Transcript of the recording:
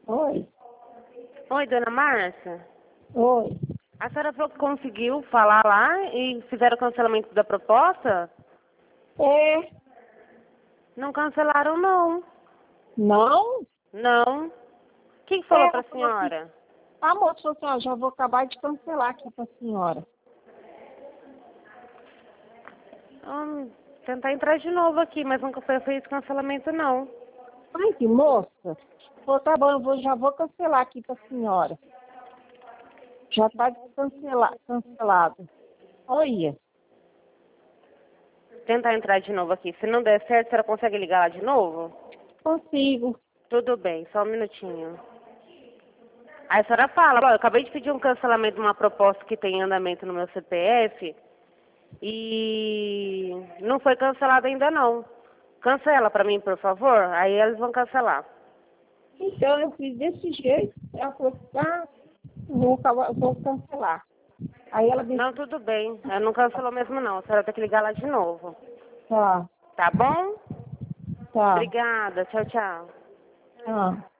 Oi. Oi, dona Márcia. Oi. A senhora falou que conseguiu falar lá e fizeram o cancelamento da proposta? É. Não cancelaram, não. Não? Não. Quem falou É, pra ela falou assim. senhora? A moça falou assim, ó, já vou acabar de cancelar aqui pra senhora. Tentar entrar de novo aqui, mas nunca foi feito cancelamento, não. Ai, que moça. Falou, tá bom, já vou cancelar aqui pra senhora. Já tá cancelado. Olha. Tentar entrar de novo aqui. Se não der certo, a senhora consegue ligar lá de novo? Consigo. Tudo bem, só um minutinho. Aí a senhora fala, ó, eu acabei de pedir um cancelamento de uma proposta que tem em andamento no meu CPF e não foi cancelada ainda não. Cancela pra mim, por favor? Aí eles vão cancelar. Então eu fiz desse jeito. Ela falou, tá, vou cancelar. Aí ela disse, Não, tudo bem. Ela não cancelou mesmo não. A senhora tem que ligar lá de novo. tá, Tá bom? tá, Obrigada. Tchau, tchau. tá.